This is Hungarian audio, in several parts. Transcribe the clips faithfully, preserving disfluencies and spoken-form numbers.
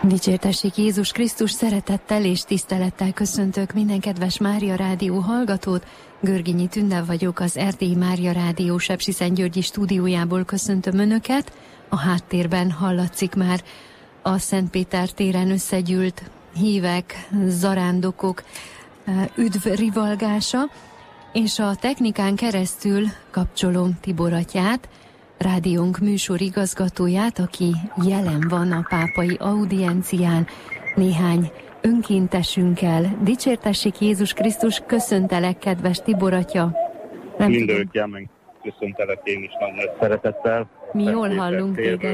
Dicsértessék Jézus Krisztus, szeretettel és tisztelettel köszöntök minden kedves Mária Rádió hallgatót. Görgényi Tünde vagyok, az Erdélyi Mária Rádió Sepsiszentgyörgyi stúdiójából köszöntöm Önöket. A háttérben hallatszik már a Szentpéter téren összegyűlt hívek, zarándokok üdvrivalgása, és a technikán keresztül kapcsolom Tibor atyát, rádiónk műsorigazgatóját, aki jelen van a pápai audiencián néhány önkéntesünkkel. Dicsértessék Jézus Krisztus, köszöntelek, kedves Tibor atya. Mindörökkel meg köszöntelek én is nagy szeretettel. Mi jól hallunk téged.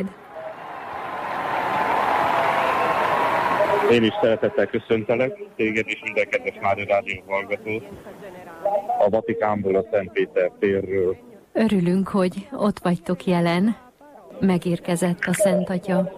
Én is szeretettel köszöntelek téged és minden kedves Mária Rádió hallgatót a Vatikánból, a Szentpéter térről. Örülünk, hogy ott vagytok jelen. Megérkezett a Szent Atya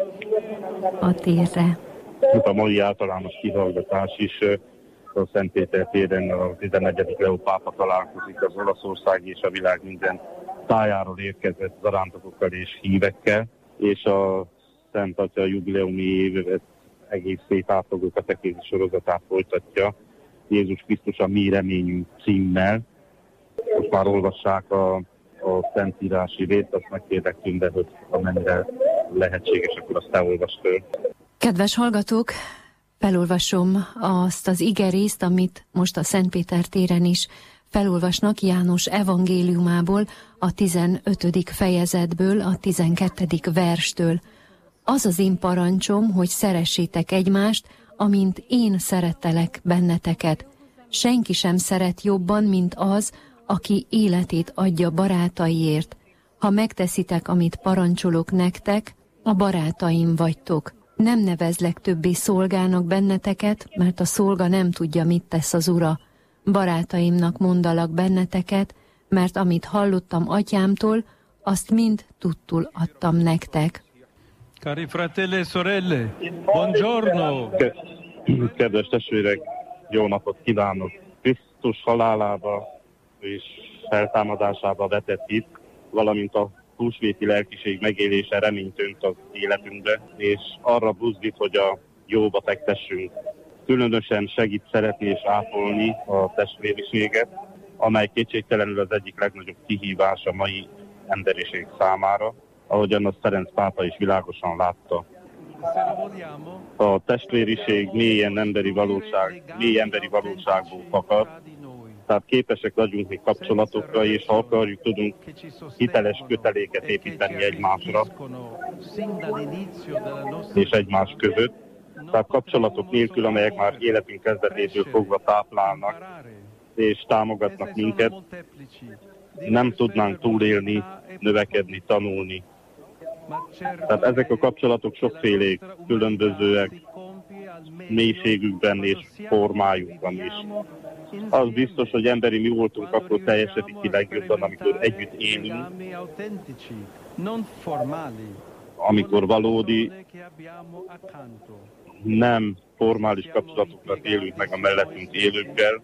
a térre. A mai általános kihallgatás is a Szentpéter téren a tizennegyedik Leó pápa találkozik az Olaszország és a világ minden tájáról érkezett zarándokokkal és hívekkel, és a Szent Atya jubileumi évet egész szép átfogó katekézis sorozatát folytatja Jézus Krisztus a mi reményünk címmel. Most már olvassák a, a szentírási részt, azt megkérlek Tünde, hogy amennyire lehetséges, akkor azt te olvasd föl. Kedves hallgatók, felolvasom azt az igerészt, amit most a Szentpéter téren is felolvasnak János evangéliumából, a tizenötödik fejezetből, a tizenkettedik verstől. Az az én parancsom, hogy szeressétek egymást, amint én szerettelek benneteket. Senki sem szeret jobban, mint az, aki életét adja barátaiért. Ha megteszitek, amit parancsolok nektek, a barátaim vagytok. Nem nevezlek többé szolgának benneteket, mert a szolga nem tudja, mit tesz az ura. Barátaimnak mondalak benneteket, mert amit hallottam atyámtól, azt mind tudtul adtam nektek. Cari fratelli e sorelle, buongiorno! Kedves testvérek, jó napot kívánok! Krisztus halálába és feltámadásába vetett hit, valamint a húsvéti lelkiség megélése reményt önt az életünkbe, és arra buzdít, hogy a jóba fektessünk. Különösen segít szeretni és ápolni a testvériséget, amely kétségtelenül az egyik legnagyobb kihívás a mai emberiség számára, ahogyan azt Ferenc pápa is világosan látta. A testvériség mélyen emberi valóság, mély emberi valóságból fakad, tehát képesek vagyunk még kapcsolatokra, és ha akarjuk, tudunk hiteles köteléket építeni egymásra és egymás között. Tehát kapcsolatok nélkül, amelyek már életünk kezdetétől fogva táplálnak és támogatnak minket, nem tudnánk túlélni, növekedni, tanulni. Tehát ezek a kapcsolatok sokfélék, különbözőek mélységükben és formájukban is. Az biztos, hogy emberi mi voltunk, akkor teljesedik ki legjobban, amikor együtt élünk, amikor valódi, nem formális kapcsolatokat élünk meg a mellettünk élőkkel.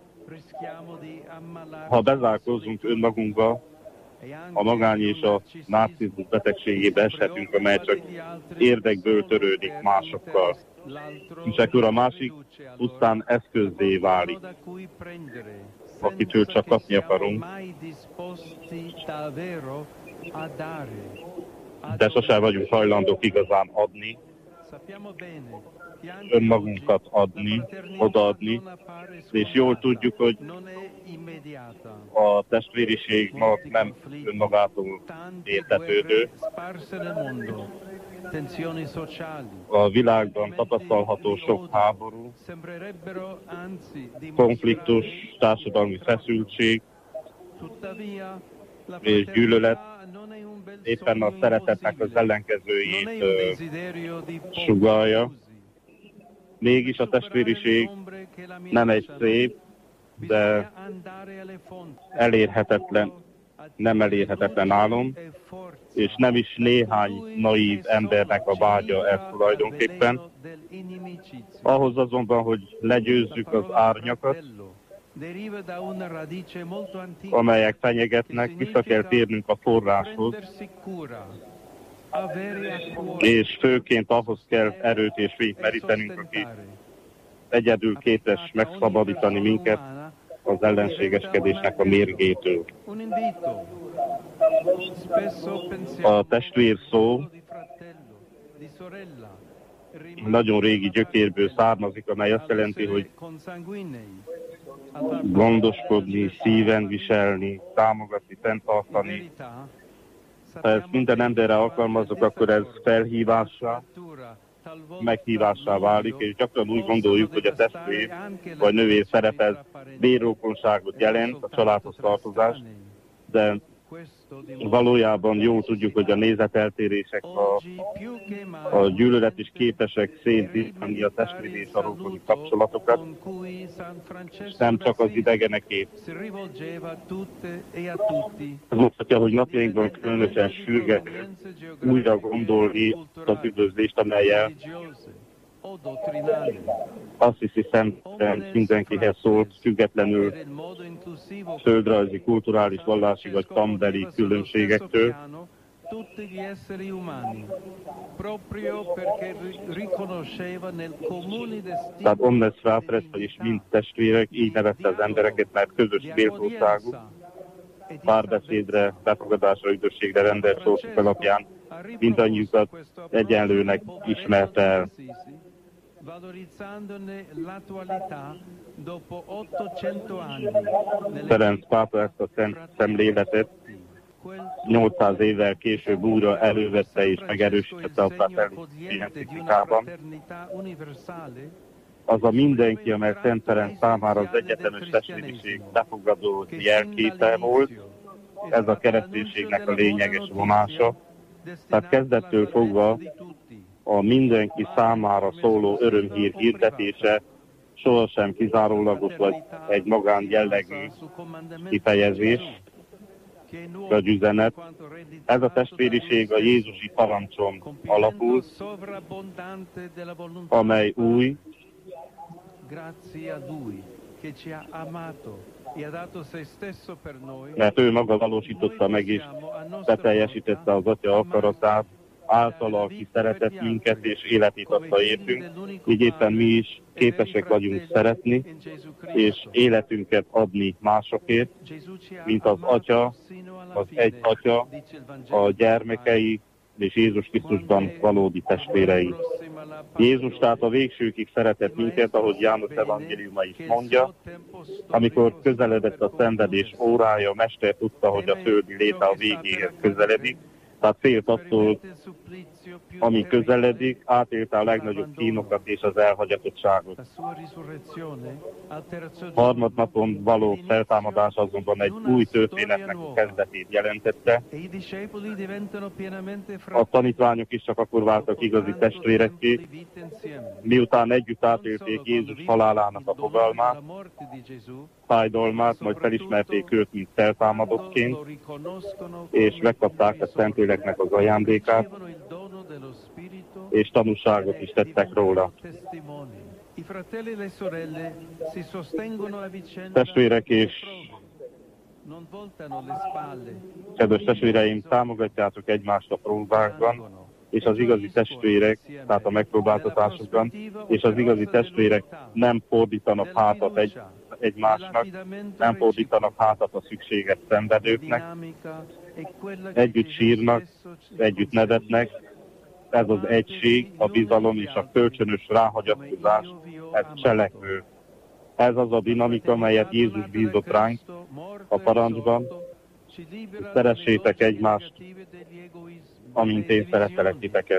Ha bezárkózunk önmagunkba, a magány és a narcizmus betegségébe eshetünk, amely csak érdekből törődik másokkal. És akkor a másik pusztán eszközzé válik, akitől csak kapni akarunk, de sosem vagyunk hajlandók igazán adni, önmagunkat adni, odaadni, és jól tudjuk, hogy a testvériség ma nem önmagától értetődő. A világban tapasztalható sok háború, konfliktus, társadalmi feszültség és gyűlölet éppen a szeretetnek az ellenkezőjét sugallja. Mégis a testvériség nem egy szép, de elérhetetlen, nem elérhetetlen álom, és nem is néhány naív embernek a vágya ez tulajdonképpen. Ahhoz azonban, hogy legyőzzük az árnyakat, amelyek fenyegetnek, vissza kell térnünk a forráshoz, és főként ahhoz kell erőt és fényt merítenünk, aki egyedül képes megszabadítani minket az ellenségeskedésnek a mérgétől. A testvér szó nagyon régi gyökérből származik, amely azt jelenti, hogy gondoskodni, szíven viselni, támogatni, fenntartani. Ha ezt minden emberre alkalmazok, akkor ez felhívássá, meghívássá válik, és gyakran úgy gondoljuk, hogy a testvér vagy nővér szerepe ez bérrókonságot jelent, a családhoz tartozást, de valójában jól tudjuk, hogy a nézeteltérések, a, a gyűlölet is képesek szétszítani a testvéri és a rokoni kapcsolatokat, és nem csak az idegenekét. Ez mutatja, hogy napjainkban különösen sürgető újra gondolni az üdvözlést, amellyel azt hiszi szemben mindenkihez szólt, függetlenül földrajzi, kulturális, vallási vagy tanbeli különbségektől. Tehát omnes fratres, vagyis mind testvérek, így nevezte az embereket, mert közös méltóságuk, párbeszédre, befogadásra, üdvösségre rendelt sorsuk alapján mindannyiukat egyenlőnek ismerte el. Ferenc pápa ezt a szent szemléletet nyolcszáz évvel később újra elővette és megerősítette a Fratelli enciklikában. Az a mindenki, amely Szent Ferenc számára az egyetemes testvériség befogadó jelképe volt, ez a kereszténységnek a lényeges vonása. Tehát kezdettől fogva a mindenki számára szóló örömhír hirdetése sohasem kizárólagos vagy egy magán jellegű kifejezés, vagy üzenet. Ez a testvériség a jézusi parancson alapul, amely új, mert ő maga valósította meg és beteljesítette az Atya akaratát, általa, aki szeretett minket és életét adta értünk, így éppen mi is képesek vagyunk szeretni, és életünket adni másokért, mint az Atya, az egy Atya, a gyermekei és Jézus Krisztusban valódi testvérei. Jézus tehát a végsőkig szeretett minket, ahogy János evangéliuma is mondja, amikor közeledett a szenvedés órája, a mester tudta, hogy a földi léte a végéhez közeledik, tehát félt attól, ami közeledik, átélte a legnagyobb kínokat és az elhagyatottságot. Harmadnapon való feltámadás azonban egy új történetnek a kezdetét jelentette. A tanítványok is csak akkor váltak igazi testvérekké, miután együtt átélték Jézus halálának a fogalmát, fájdalmát, majd felismerték őt, mint feltámadottként, és megkapták a Szentléleknek az ajándékát, és tanúságot is tettek róla. Testvérek és kedves testvéreim, támogatjátok egymást a próbákban, és az igazi testvérek, tehát a megpróbáltatásokban, és az igazi testvérek nem fordítanak hátat egy, egymásnak, nem fordítanak hátat a szükséges szenvedőknek, együtt sírnak, együtt nevetnek. Ez az egység, a bizalom és a kölcsönös ráhagyatkozás, ez cselekvő. Ez az a dinamika, melyet Jézus bízott ránk a parancsban. Szeressétek egymást, amint én szerettelek titeket.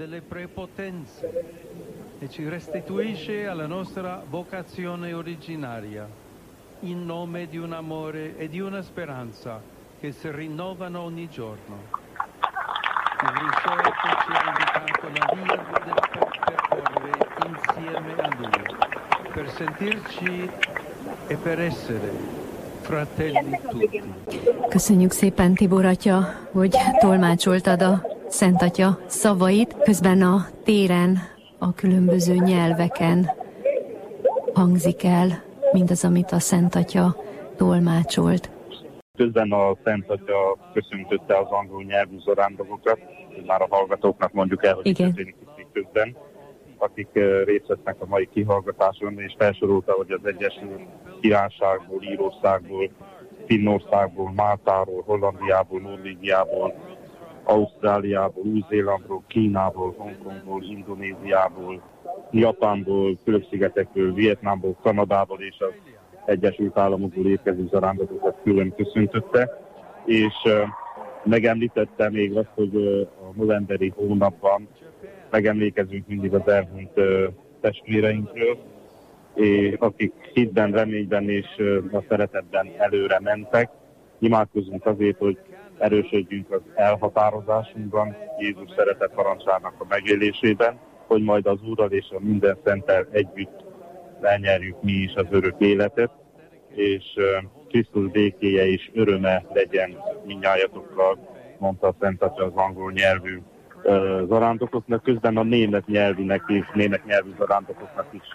E ci restituisce alla nostra vocazione originaria, in nome di un amore e di una speranza che si rinnovano ogni giorno. Il risorto ci ha indicato la via del percorrere insieme a Lui, per sentirci e per essere fratelli tutti. Köszönjük szépen, Tibor atya, hogy tolmácsoltad a Szent Atya szavait, közben a téren, a különböző nyelveken hangzik el mindaz, amit a Szent Atya tolmácsolt. Közben a Szent Atya köszöntötte az angol nyelvű zarándokokat, már a hallgatóknak mondjuk el, hogy igen. történik itt közben, akik részt vesznek a mai kihallgatáson, és felsorolta, hogy az Egyesült Királyságból, Írországból, Finnországból, Máltáról, Hollandiából, Norvégiából, Ausztráliából, Új-Zélandról, Kínából, Hongkongból, Indonéziából, Japánból, Fülöp-szigetekről, Vietnámból, Kanadából és az Egyesült Államokból érkező zarándokokat külön köszöntötte, és uh, megemlítette még azt, hogy uh, a novemberi hónapban megemlékezünk mindig az elhunyt uh, testvéreinkről, és akik hitben, reményben és uh, a szeretetben előre mentek. Imádkozunk azért, hogy erősödjünk az elhatározásunkban, Jézus szeretet parancsának a megélésében, hogy majd az Úrral és a minden szenttel együtt elnyerjük mi is az örök életet, és uh, Krisztus békéje és öröme legyen mindnyájatokkal, mondta a Szent Atya az angol nyelvű uh, zarándokoknak, közben a német nyelvűnek és német nyelvű zarándokoknak is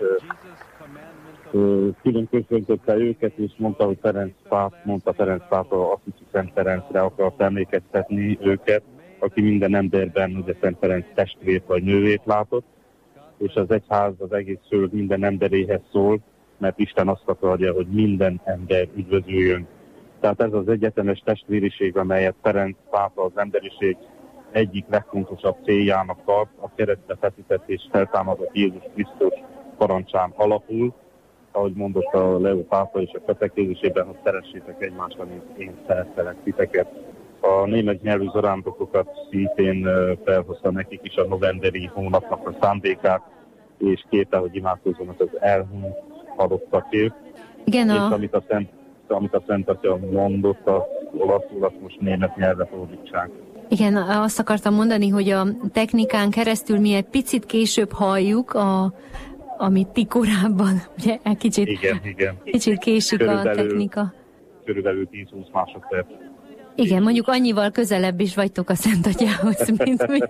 uh, uh, külön köszöntötte őket, és mondta, hogy Ferenc páp, mondta Ferenc páp a Assisi Szent Ferencre akart emlékeztetni őket, aki minden emberben ugye Szent Ferenc testvért vagy nővét látott, és az egyház az egész föld minden emberéhez szól, mert Isten azt akarja, hogy minden ember üdvözüljön. Tehát ez az egyetemes testvériség, amelyet Ferenc pápa az emberiség egyik legfontosabb céljának tart, a keresztre feszített és feltámadott Jézus Krisztus parancsán alapul, ahogy mondott a Leó pápa és a katekézisében, hogy szeressétek egymást, mint én szerettelek titeket. A német nyelvű zarándokokat szintén felhozta nekik is a novemberi hónapnak a szándékát, és kérte, hogy imádkozzanak az elhunyt halottakért. Igen, és a... amit a Szent, amit a Szent Atya mondott, a olaszul, azt most német nyelvre fordítsák. Igen, azt akartam mondani, hogy a technikán keresztül mi egy picit később halljuk, a, amit ti korábban, ugye kicsit, igen, igen. kicsit késik körülbelül, a technika. Körülbelül tíz-húsz másodperc. Igen, mondjuk annyival közelebb is vagytok a Szent Atyához, mint mi.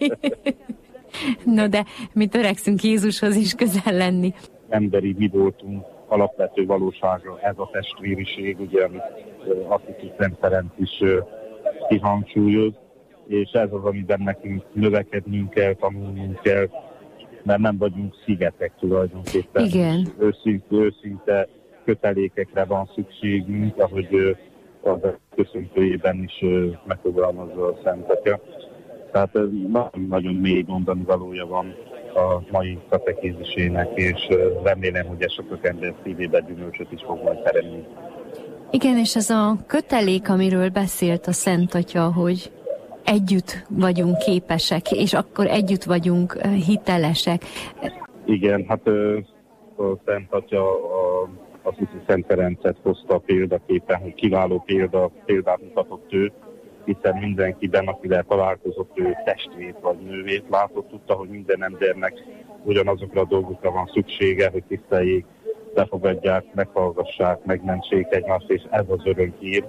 No, de mi törekszünk Jézushoz is közel lenni. Emberi mi voltunk, alapvető valósága ez a testvériség, ugye, amit Assisi Szent Ferenc is kihangsúlyoz, és ez az, amiben nekünk növekednünk kell, tanulnunk kell, mert nem vagyunk szigetek tulajdonképpen. Igen. Őszinte, őszinte kötelékekre van szükségünk, ahogy az köszöntőjében is megfogalmazza a Szent Atya. Tehát nagyon mély mondani valója van a mai katekézisének, és remélem, hogy ez sokak ember szívébe gyümölcsöt is fog majd teremni. Igen, és ez a kötelék, amiről beszélt a Szent Atya, hogy együtt vagyunk képesek, és akkor együtt vagyunk hitelesek. Igen, hát a Szent Atya a Assisi Szent Ferencet hozta példaképpen, hogy kiváló példa, példát mutatott ő, hiszen mindenkiben, akivel találkozott, ő testvért vagy nővét látott, tudta, hogy minden embernek ugyanazokra a dolgokra van szüksége, hogy tiszteljék, befogadják, meghallgassák, megmentsék egymást, és ez az örömhír,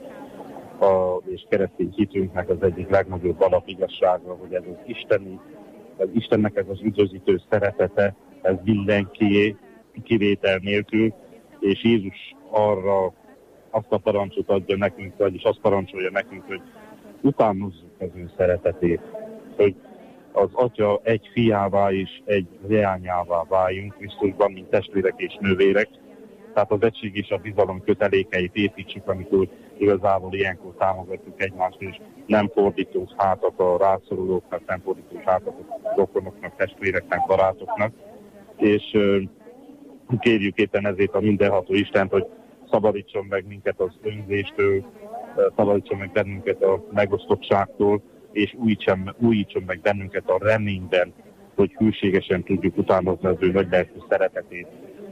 a, és keresztény hitünknek az egyik legnagyobb alapigazsága, hogy ez az isteni, az Istennek ez az üdvözítő szeretete, ez mindenkié, kivétel nélkül, és Jézus arra azt a parancsot adja nekünk, vagyis azt parancsolja nekünk, hogy utánozzuk az ő szeretetét, hogy az Atya egy fiává és egy leányává váljunk Krisztusban, mint testvérek és nővérek. Tehát az egység és a bizalom kötelékeit építsük, amikor igazából ilyenkor támogatjuk egymást, és nem fordítunk hátat a rászorulóknak, nem fordítunk hátat a rokonoknak, testvéreknek, barátoknak, és uh, kérjük éppen ezért a mindenható Istent, hogy szabadítson meg minket az önzéstől, szabadítson meg bennünket a megosztottságtól, és újítson, újítson meg bennünket a reményben, hogy hűségesen tudjuk utánozni az ő nagylelkű szeretetét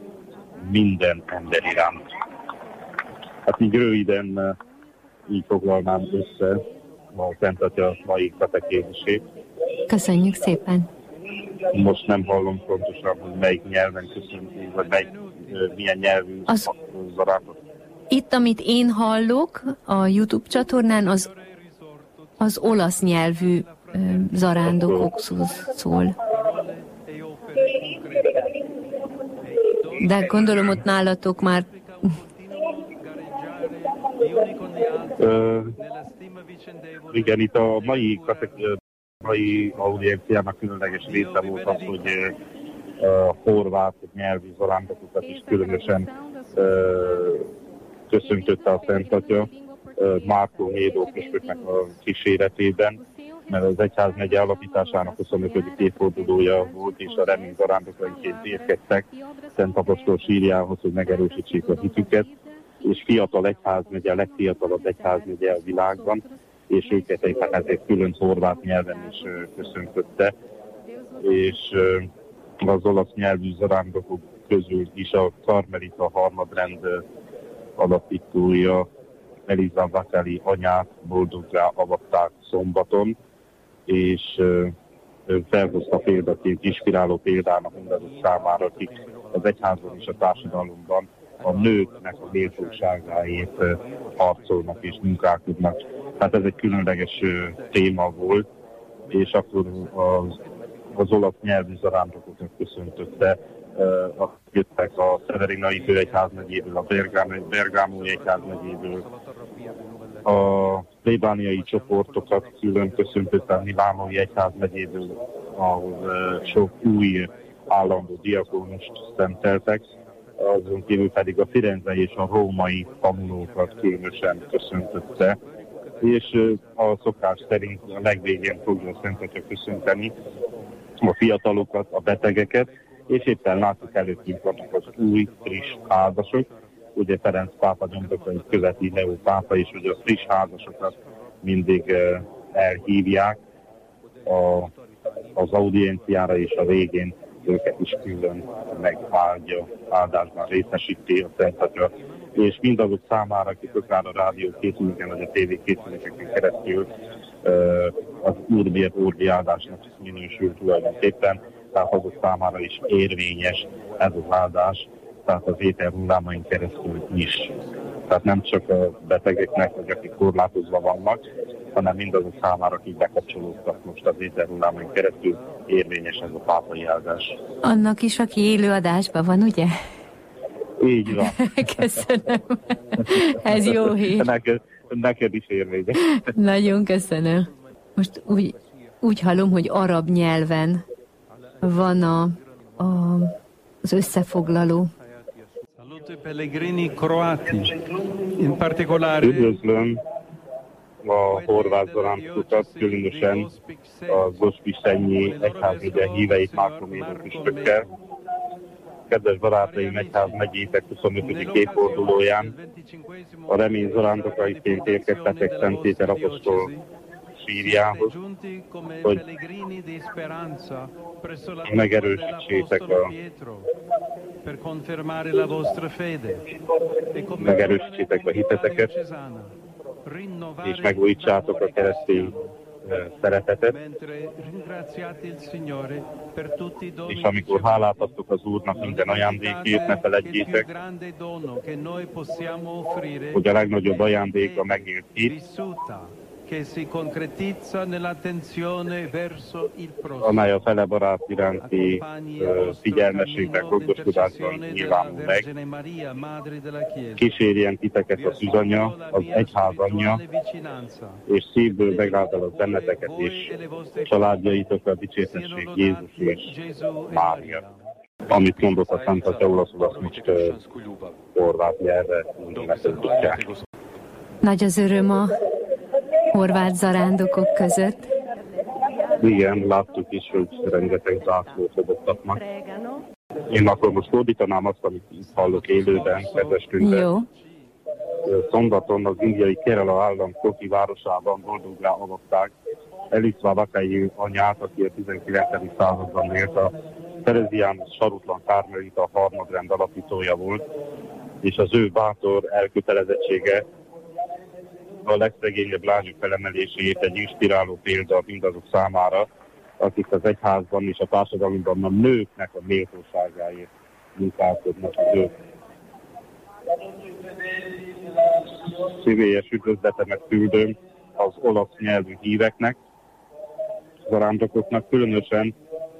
minden ember iránt. Hát így röviden így foglalnám össze a Szent Atya mai katekézisét. Köszönjük szépen! Most nem hallom pontosan, hogy melyik nyelven köszönti, vagy melyik, milyen nyelvű az... zarándok. Itt, amit én hallok a YouTube csatornán, az, az olasz nyelvű ö, zarándokokhoz szól. De gondolom ott nálatok már... Uh, igen, itt a mai, kategóri, mai audienciának különleges része volt az, hogy a horvát nyelvű zarándokokat is különösen uh, köszöntötte a Szent Atya uh, Márkó Médó püspöknek a kíséretében, mert az egyházmegye alapításának huszonötödik évfordulója volt, és a remény zarándokainként érkeztek Szent Apostol sírjához, hogy megerősítsék a hitüket, és fiatal egyházmegye, a legfiatalabb egyházmegye a világban, és őket éppen ezért külön horvát nyelven is köszöntötte, és az olasz nyelvű zarándokok közül is a Karmelita harmadrend alapítója, Eliza Vakeli anyát boldoggá avatták szombaton, és felhozta példaként, inspiráló példának mindazok számára, akik az egyházban és a társadalomban a nőknek a méltóságáért harcolnak és munkálkodnak. Tehát ez egy különleges téma volt, és akkor az, az olasz nyelvű zarándokokat köszöntötte. Uh, jöttek a Severinai főegyházmegyéből, a Bergámói egyházmegyéből, a plébániai csoportokat külön köszöntötte a Milánói egyházmegyéből, ahol uh, sok új állandó diakónust szenteltek, azon kívül pedig a firenzei és a római tanulókat különösen köszöntötte, és uh, a szokás szerint a legvégén fogja a Szent Atya köszönteni a fiatalokat, a betegeket, és éppen látjuk előttünk vannak az új, friss házasok. Ugye Ferenc pápa nyomdokai követi Leó pápa is, hogy a friss házasokat mindig uh, elhívják a, az audienciára, és a végén őket is külön megáldja, áldásban részesíti a Szent Atya. És mindazok számára, akik akár a rádió készüléken, vagy a tévé készülékeken keresztül uh, az Úrbért Urbi áldásnak minősül tulajdonképpen, tehát azok számára is érvényes ez az áldás, tehát az ételhullámain keresztül is. Tehát nem csak a betegeknek, vagy akik korlátozva vannak, hanem mindazok számára, akik bekapcsolódtak most az ételhullámain keresztül, érvényes ez a pápai áldás. Annak is, aki élő adásban van, ugye? Így van. Köszönöm. Ez jó hír. Neked, neked is érvényes. Nagyon köszönöm. Most úgy, úgy hallom, hogy arab nyelven van a, a, az összefoglaló. Üdvözlöm a horvát zarándokokat, különösen a Gospisenyi egyházmegye híveit Márkó Médó püspökkel. Kedves barátaim, egyházmegyétek huszonötödik évfordulóján a remény zarándokaiként érkeztetek Szent Péter apostol sírjához, hogy megerősítsétek a megerősítsétek a hiteteket, és megújítsátok a keresztény szeretetet, és amikor hálát adtok az Úrnak minden ajándékért, ne feledjétek, hogy a legnagyobb ajándék a megélt hit, amely a fele barát iránti uh, figyelmességben, gondoskodásban nyilvánul meg. Kísérjen titeket a szűzanya, az egyház anyja, és szívből megáldalak benneteket, és családjaitok a dicsértesség Jézus és Mária. Amit mondott a Szent Atya olaszul, azt most uh, horvát nyelvre megtudják. Nagy az öröm a horvát zarándokok között. Igen, láttuk is, hogy rengeteg zászlót dobottak ma. Én akkor most fordítanám azt, amit itt hallok élőben, kedves Tünde. Jó. Szombaton az indiai Kerala állam Kochi városában boldoggá avatták Eliza Vakeli anyát, aki a tizenkilencedik században élt, a Tereziánus Sarutlan Karmelita harmadrend alapítója volt, és az ő bátor elkötelezettsége a legszegényebb lányok felemeléséért egy inspiráló példa mindazok számára, akik az egyházban és a társadalomban a nőknek a méltóságáért munkálkodnak az ők. Szívélyes üdvözletemet küldöm az olasz nyelvű híveknek, zarándokoknak, különösen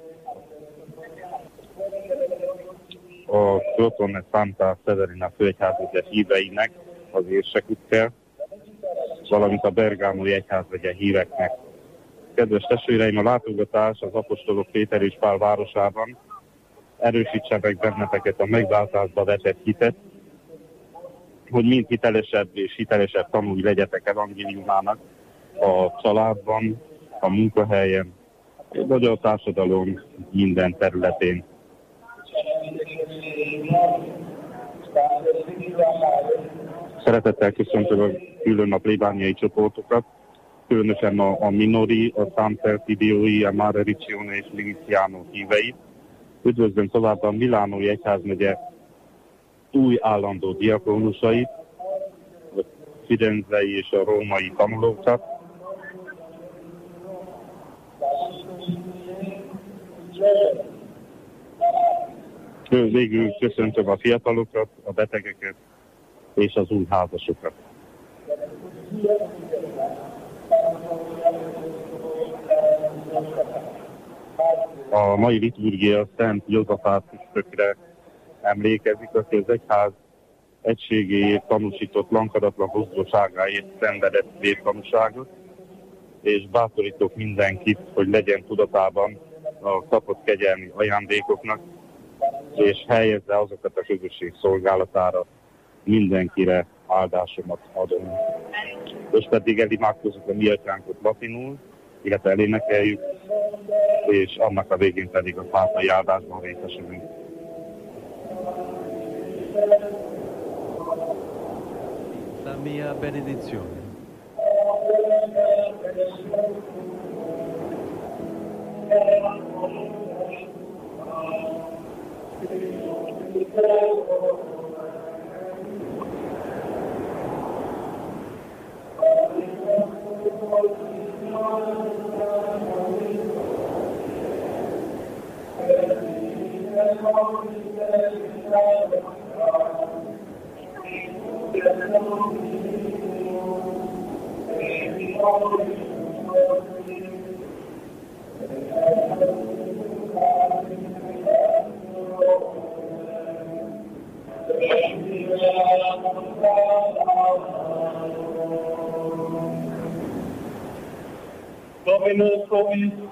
a Crotone Santa Severina főegyházmegye híveinek, az érsekükkel, valamint a bergámói egyházmegye híveknek. Kedves testvéreim, a látogatás az apostolok Péter és Pál városában erősítse meg benneteket a megváltásba vetett hitet, hogy mind hitelesebb és hitelesebb tanulni legyetek evangéliumának a családban, a munkahelyen, vagy a társadalom minden területén. Szeretettel köszöntöm a külön a plébániai csoportokat, különösen a, a Minori, a San Perfidiói, a Mare Riccione és Liniziano híveit. Üdvözlöm továbbá a Milánói egyházmegye új állandó diakónusait, a firenzei és a római tanulókat. Végül köszöntöm a fiatalokat, a betegeket és az új házasokat. A mai liturgia Szent Józsafát püspökre emlékezik, aki az egyház egységéért tanúsított lankadatlan boldogságáért szenvedett vértanúságot, és bátorítok mindenkit, hogy legyen tudatában a kapott kegyelmi ajándékoknak, és helyezze azokat a közösség szolgálatára, mindenkire áldásomat adom. Most pedig elimádkozunk a mi atyánkot latinul, illetve elénekeljük, és annak a végén pedig a pápai áldásban részesülünk. La mia benedizione. Dominus vobiscum.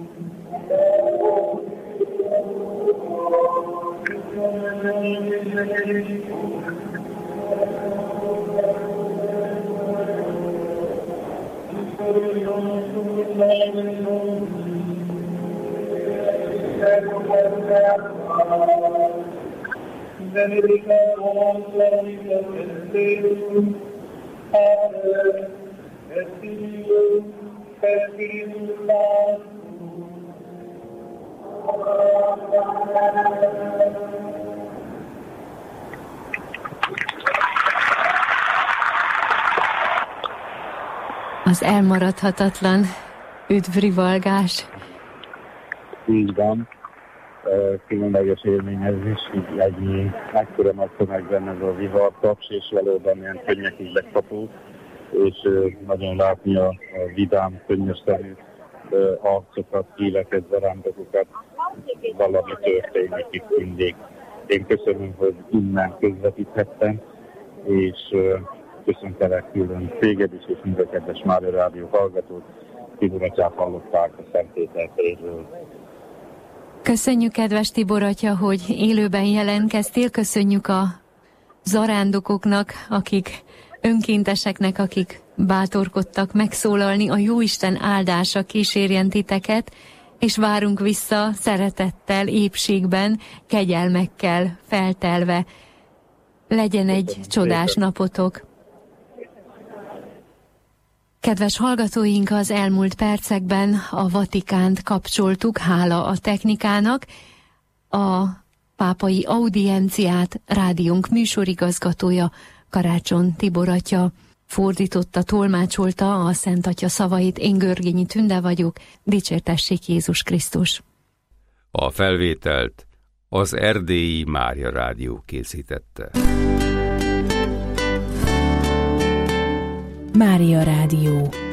Az elmaradhatatlan üdvrivalgás. Így van. Különleges élmény ez is, így egy mekkora nagy tömegben ez a vihar taps, és valóban ilyen könnyekig lekapó, és nagyon látni a, a vidám, könnyes szemű arcokat, híveket, zarándokokat, valami történik itt mindig. Én köszönöm, hogy innen közvetíthettem, és köszöntelek külön téged is, és minden kedves Mária Rádió hallgatót. Tibor atyát hallották a Szent Péter térről. Köszönjük, kedves Tibor atya, hogy élőben jelentkeztél. Köszönjük a zarándokoknak, akik önkénteseknek, akik bátorkodtak megszólalni. A Jóisten áldása kísérjen titeket, és várunk vissza szeretettel, épségben, kegyelmekkel feltelve. Legyen egy csodás napotok. Kedves hallgatóink, az elmúlt percekben a Vatikánt kapcsoltuk, hála a technikának. A pápai audienciát rádiónk műsorigazgatója, Karácsony Tibor atya fordította, tolmácsolta a Szent Atya szavait. Én Görgényi Tünde vagyok, dicsértessék Jézus Krisztus. A felvételt az Erdélyi Mária Rádió készítette. Mária Rádió.